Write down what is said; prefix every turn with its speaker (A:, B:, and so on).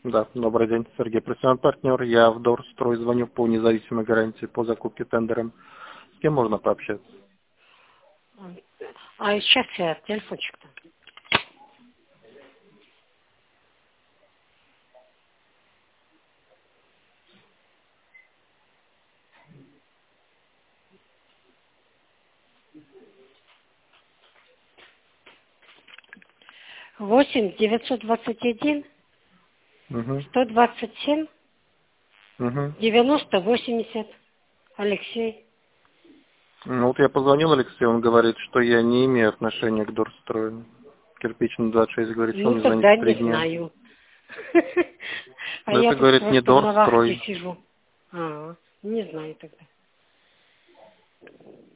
A: Да, добрый день, Сергей, профессиональный партнер. Я в Дорстрой звоню по независимой гарантии по закупке тендером. С кем можно пообщаться?
B: А сейчас я телефончик-то. Восемь 921
A: Угу.
B: 127
A: Угу.
B: 90 80. Алексей.
A: Ну, вот я позвонил Алексею, он говорит, что я не имею отношения к Дорстрою. Кирпичный 26 говорит, что он
B: Ну
A: мне звонит
B: тогда
A: в 3
B: не
A: дня.
B: знаю. А
A: Но
B: я
A: это,
B: тут
A: говорит, не
B: просто на вахте
A: Дорстрой.
B: сижу. Не знаю тогда.